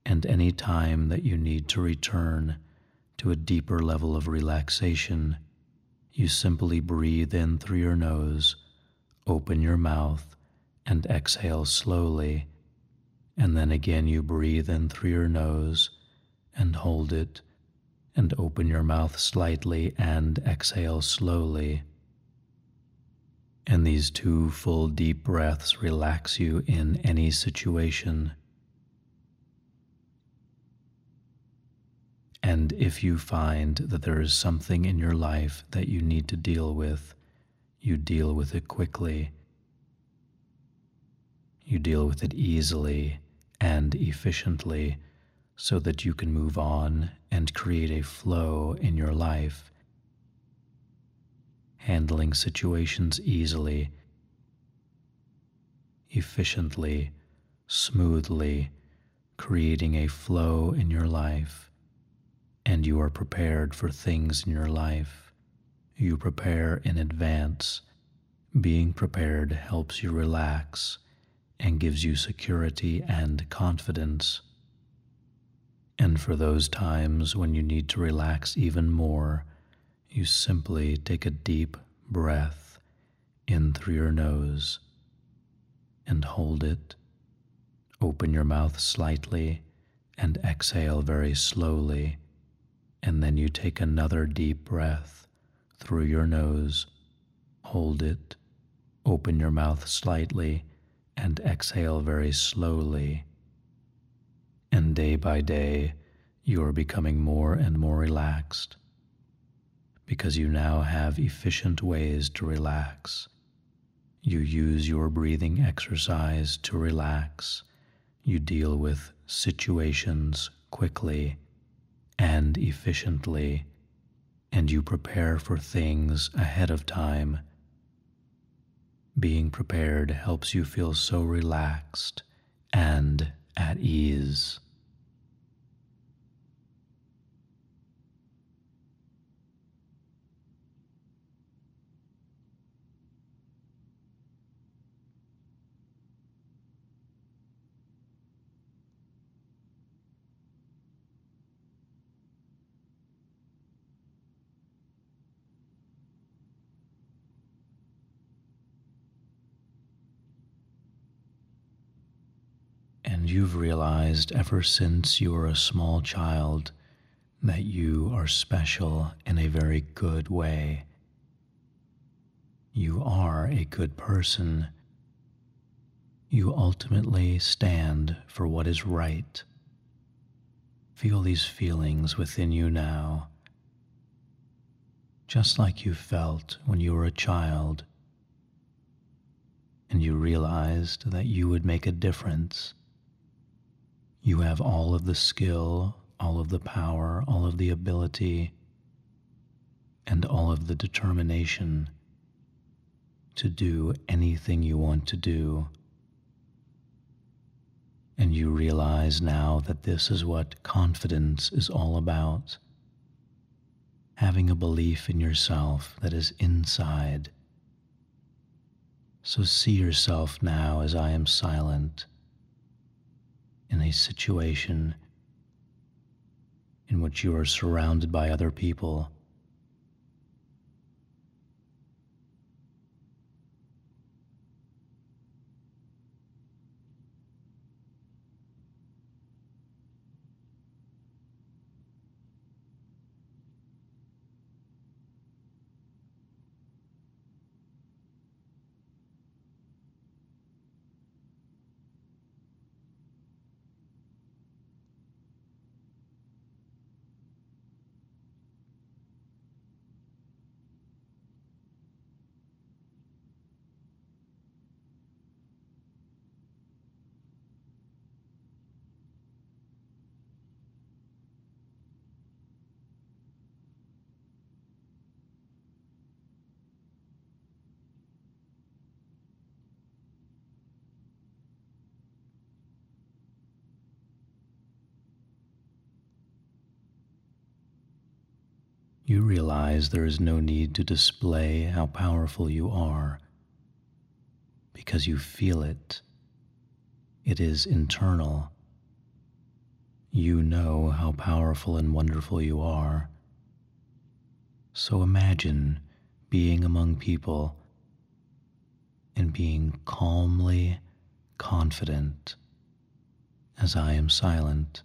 And any time that you need to return to a deeper level of relaxation, you simply breathe in through your nose, open your mouth, and exhale slowly. And then again you breathe in through your nose and hold it, and open your mouth slightly and exhale slowly. And these 2 full deep breaths relax you in any situation. And if you find that there is something in your life that you need to deal with, you deal with it quickly. You deal with it easily and efficiently so that you can move on and create a flow in your life, handling situations easily, efficiently, smoothly, creating a flow in your life. And you are prepared for things in your life. You prepare in advance. Being prepared helps you relax and gives you security and confidence. And for those times when you need to relax even more, you simply take a deep breath in through your nose and hold it. Open your mouth slightly and exhale very slowly. And then you take another deep breath through your nose, hold it, open your mouth slightly, and exhale very slowly. And day by day, you are becoming more and more relaxed because you now have efficient ways to relax. You use your breathing exercise to relax. You deal with situations quickly and efficiently, and you prepare for things ahead of time. Being prepared helps you feel so relaxed and at ease. And you've realized ever since you were a small child that you are special in a very good way. You are a good person. You ultimately stand for what is right. Feel these feelings within you now, just like you felt when you were a child and you realized that you would make a difference. You have all of the skill, all of the power, all of the ability, and all of the determination to do anything you want to do. And you realize now that this is what confidence is all about. Having a belief in yourself that is inside. So see yourself now as I am silent in a situation in which you are surrounded by other people. You realize there is no need to display how powerful you are because you feel it. It is internal. You know how powerful and wonderful you are. So imagine being among people and being calmly confident as I am silent.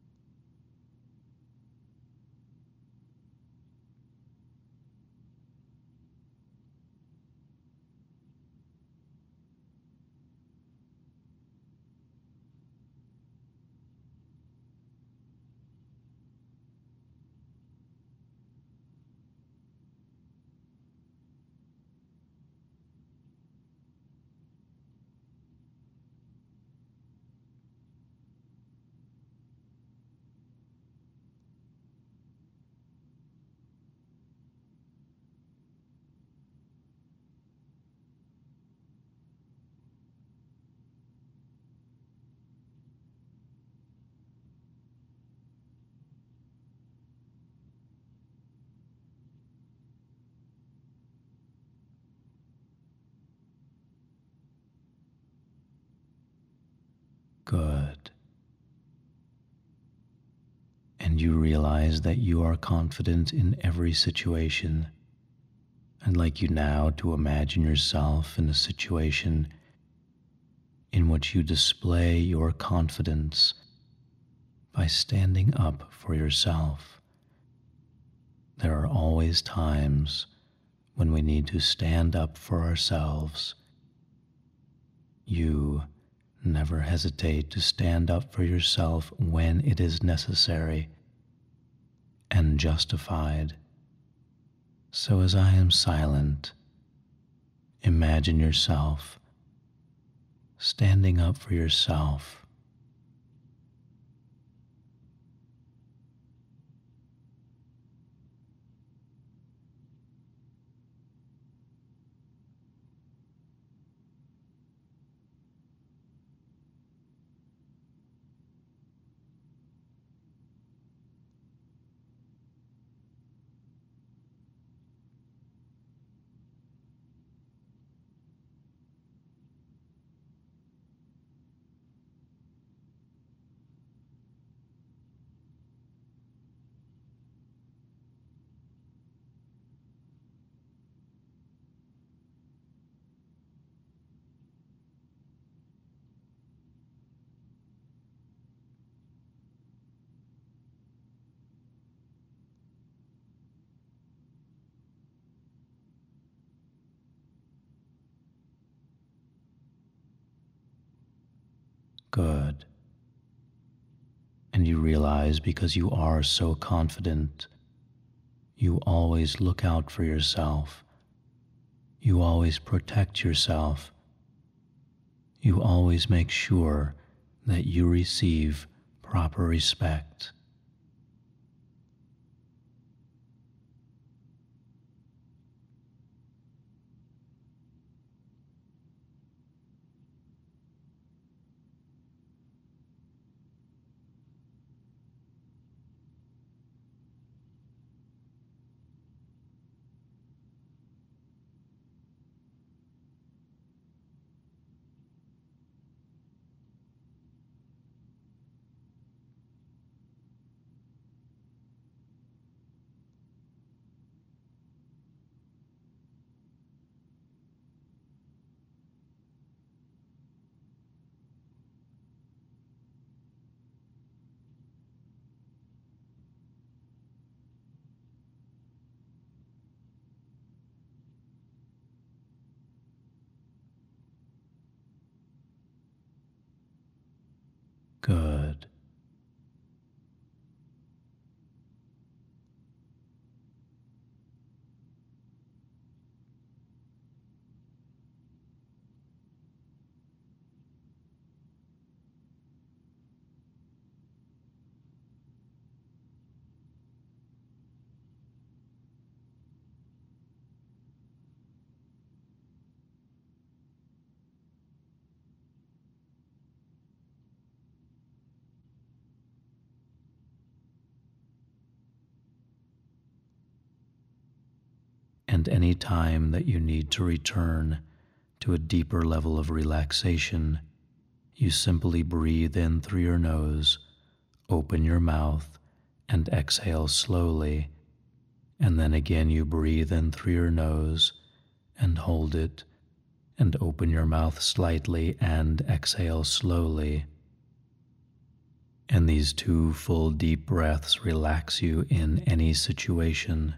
Good. And you realize that you are confident in every situation. I'd like you now to imagine yourself in a situation in which you display your confidence by standing up for yourself. There are always times when we need to stand up for ourselves. You never hesitate to stand up for yourself when it is necessary and justified. So as I am silent, imagine yourself standing up for yourself. Good. And you realize because you are so confident, you always look out for yourself. You always protect yourself. You always make sure that you receive proper respect. Good. And any time that you need to return to a deeper level of relaxation, you simply breathe in through your nose open your mouth and exhale slowly, and then again you breathe in through your nose and hold it, and open your mouth slightly and exhale slowly. And these 2 full deep breaths relax you in any situation.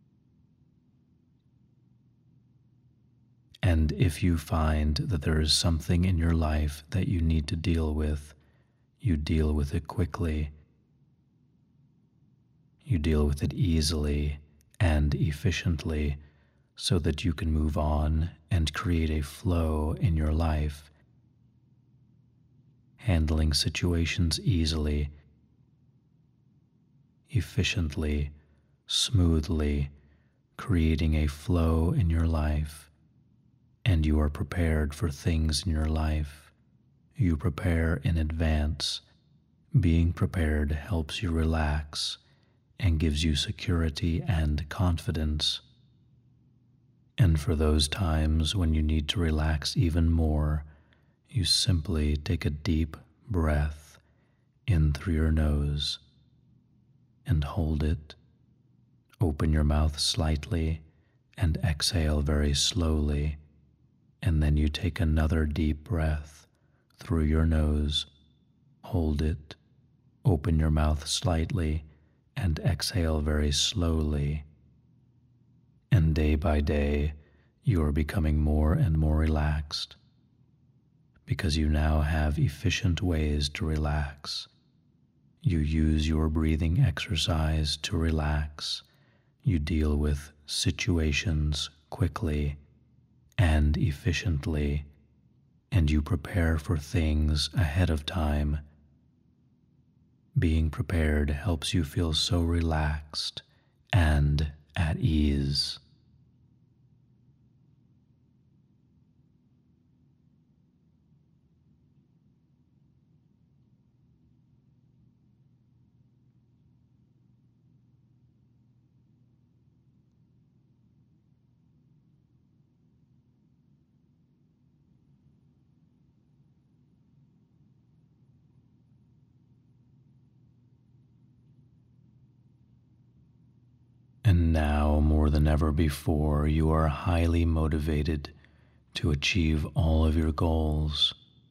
And if you find that there is something in your life that you need to deal with, you deal with it quickly. You deal with it easily and efficiently so that you can move on and create a flow in your life, handling situations easily, efficiently, smoothly, creating a flow in your life, and you are prepared for things in your life. You prepare in advance. Being prepared helps you relax and gives you security and confidence. And for those times when you need to relax even more, you simply take a deep breath in through your nose and hold it. Open your mouth slightly and exhale very slowly. And then you take another deep breath through your nose, hold it, open your mouth slightly, and exhale very slowly. And day by day, you are becoming more and more relaxed because you now have efficient ways to relax. You use your breathing exercise to relax. You deal with situations quickly and efficiently, and you prepare for things ahead of time. Being prepared helps you feel so relaxed and at ease. And now, more than ever before, you are highly motivated to achieve all of your goals.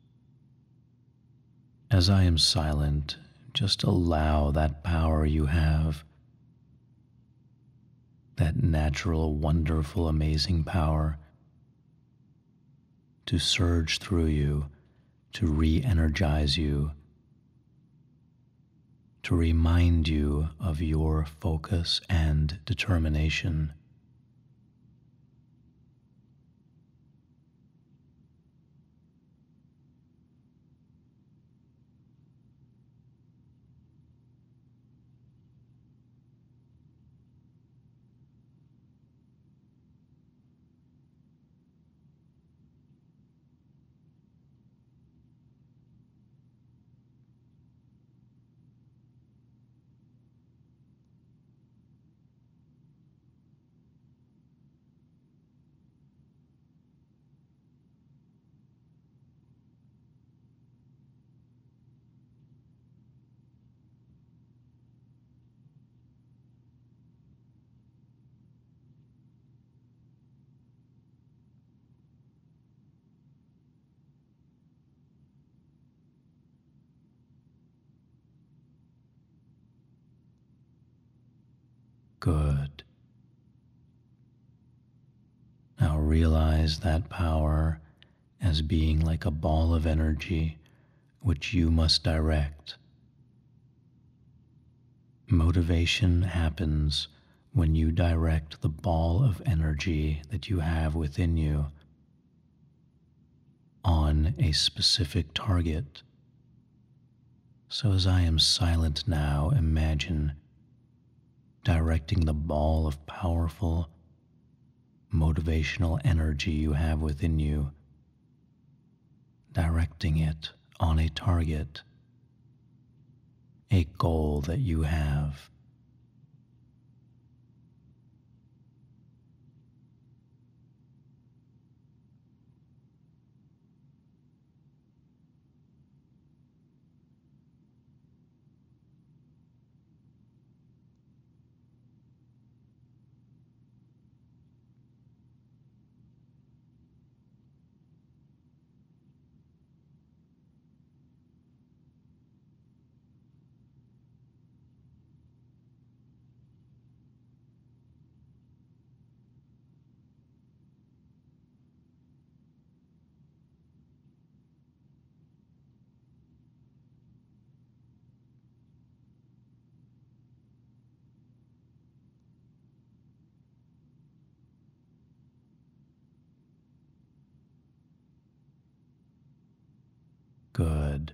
As I am silent, just allow that power you have, that natural, wonderful, amazing power, to surge through you, to re-energize you, to remind you of your focus and determination. Good. Now realize that power as being like a ball of energy which you must direct. Motivation happens when you direct the ball of energy that you have within you on a specific target. So as I am silent now, imagine directing the ball of powerful, motivational energy you have within you, directing it on a target, a goal that you have. Good.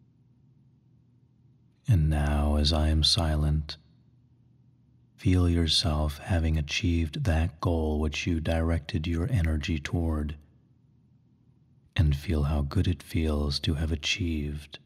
And now, as I am silent, feel yourself having achieved that goal which you directed your energy toward, and feel how good it feels to have achieved.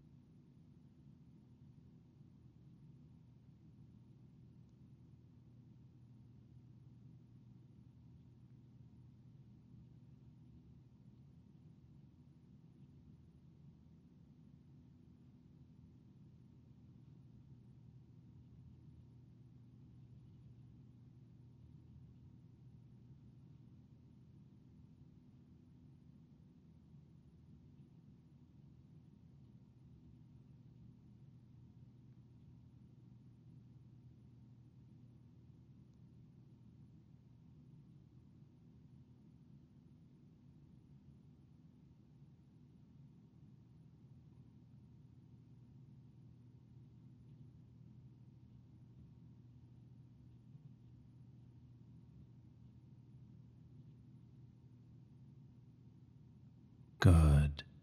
Good.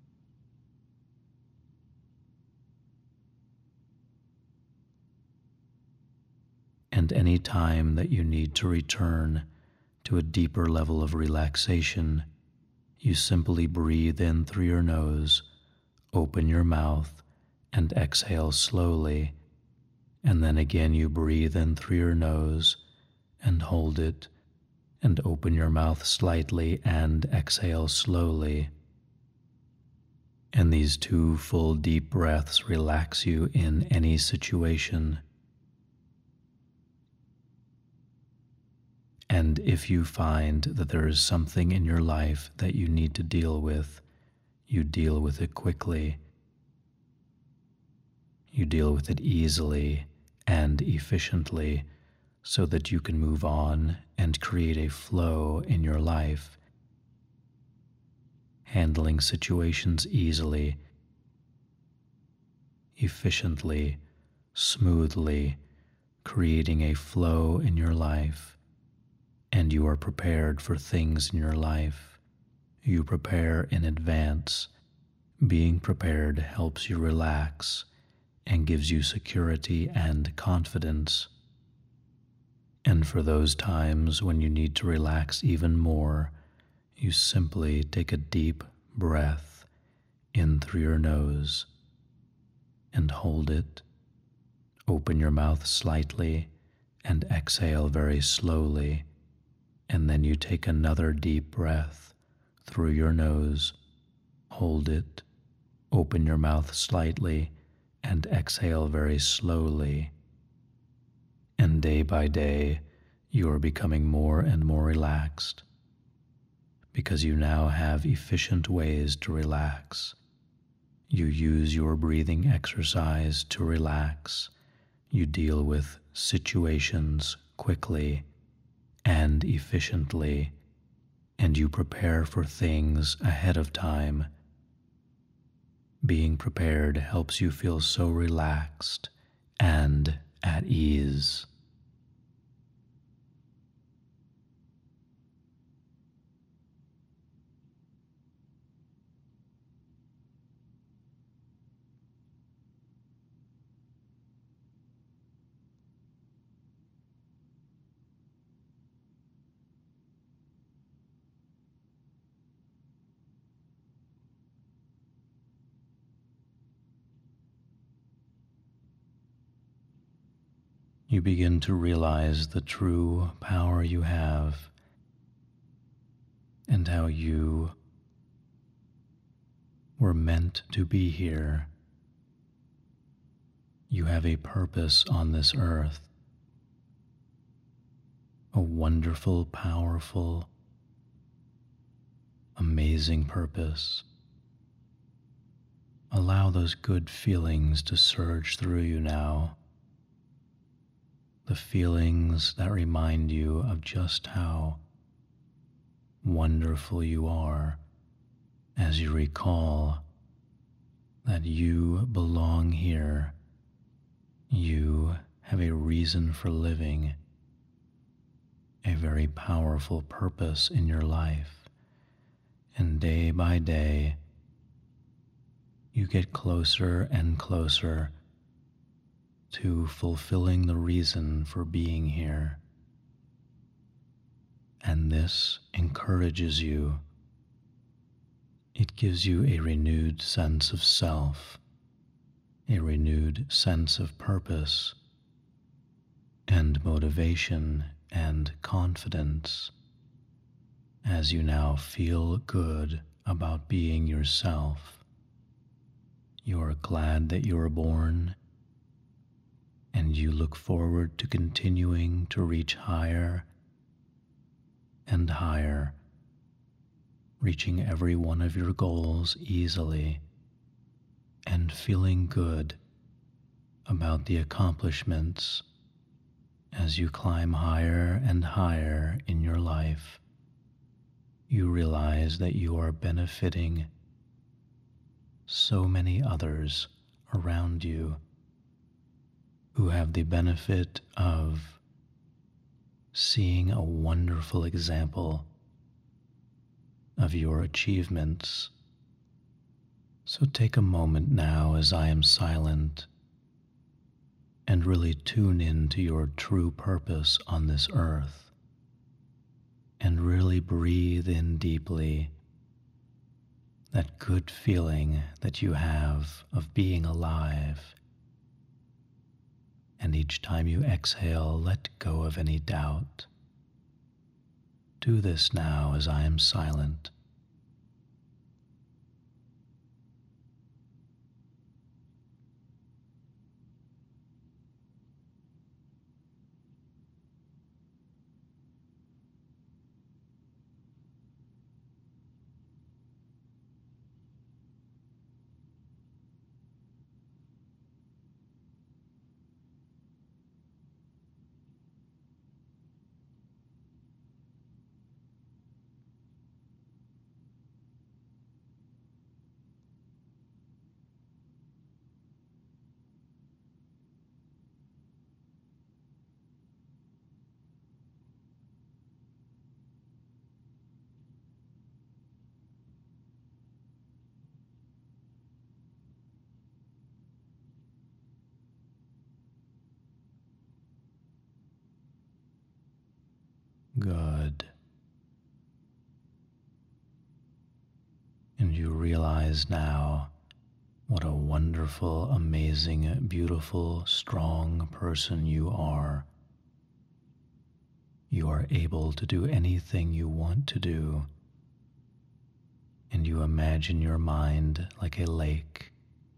And any time that you need to return to a deeper level of relaxation, you simply breathe in through your nose, open your mouth, and exhale slowly. And then again you breathe in through your nose and hold it, and open your mouth slightly and exhale slowly. And these 2 full deep breaths relax you in any situation. And if you find that there is something in your life that you need to deal with, you deal with it quickly. You deal with it easily and efficiently so that you can move on and create a flow in your life, handling situations easily, efficiently, smoothly, creating a flow in your life. And you are prepared for things in your life. You prepare in advance. Being prepared helps you relax and gives you security and confidence. And for those times when you need to relax even more, you simply take a deep breath in through your nose and hold it. Open your mouth slightly and exhale very slowly. And then you take another deep breath through your nose, hold it, open your mouth slightly, and exhale very slowly. And day by day, you are becoming more and more relaxed because you now have efficient ways to relax. You use your breathing exercise to relax. You deal with situations quickly and efficiently, and you prepare for things ahead of time. Being prepared helps you feel so relaxed and at ease. You begin to realize the true power you have and how you were meant to be here. You have a purpose on this earth, a wonderful, powerful, amazing purpose. Allow those good feelings to surge through you now. The feelings that remind you of just how wonderful you are as you recall that you belong here. You have a reason for living, a very powerful purpose in your life. And day by day, you get closer and closer to fulfilling the reason for being here. And this encourages you. It gives you a renewed sense of self, a renewed sense of purpose, and motivation and confidence as you now feel good about being yourself. You're glad that you were born, and you look forward to continuing to reach higher and higher, reaching every one of your goals easily and feeling good about the accomplishments as you climb higher and higher in your life. You realize that you are benefiting so many others around you who have the benefit of seeing a wonderful example of your achievements. So take a moment now as I am silent and really tune into your true purpose on this earth, and really breathe in deeply that good feeling that you have of being alive. And each time you exhale, let go of any doubt. Do this now as I am silent. Good. And you realize now what a wonderful, amazing, beautiful, strong person you are. You are able to do anything you want to do. And you imagine your mind like a lake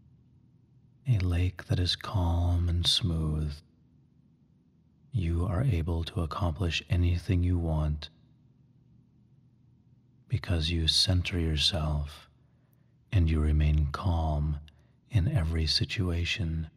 that is calm and smooth. You are able to accomplish anything you want because you center yourself and you remain calm in every situation,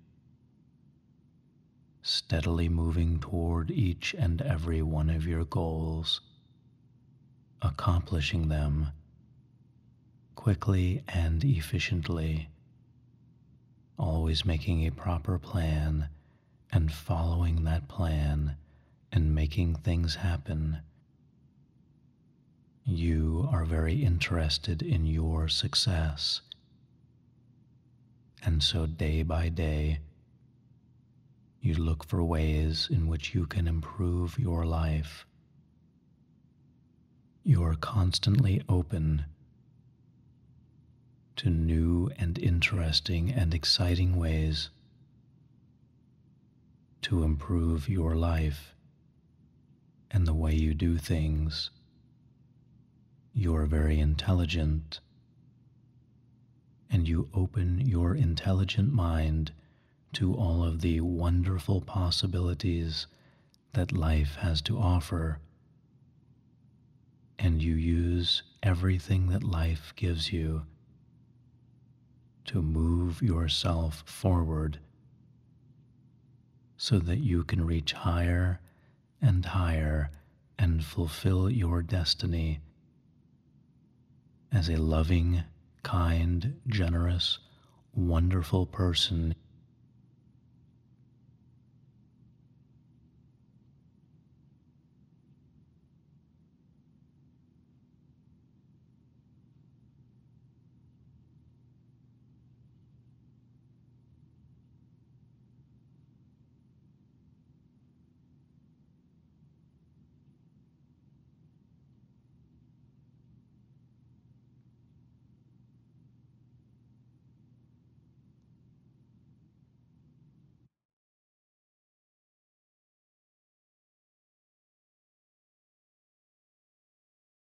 steadily moving toward each and every one of your goals, accomplishing them quickly and efficiently, always making a proper plan and following that plan and making things happen. You are very interested in your success. And so day by day, you look for ways in which you can improve your life. You are constantly open to new and interesting and exciting ways to improve your life and the way you do things. You are very intelligent, and you open your intelligent mind to all of the wonderful possibilities that life has to offer, and you use everything that life gives you to move yourself forward so that you can reach higher and higher and fulfill your destiny as a loving, kind, generous, wonderful person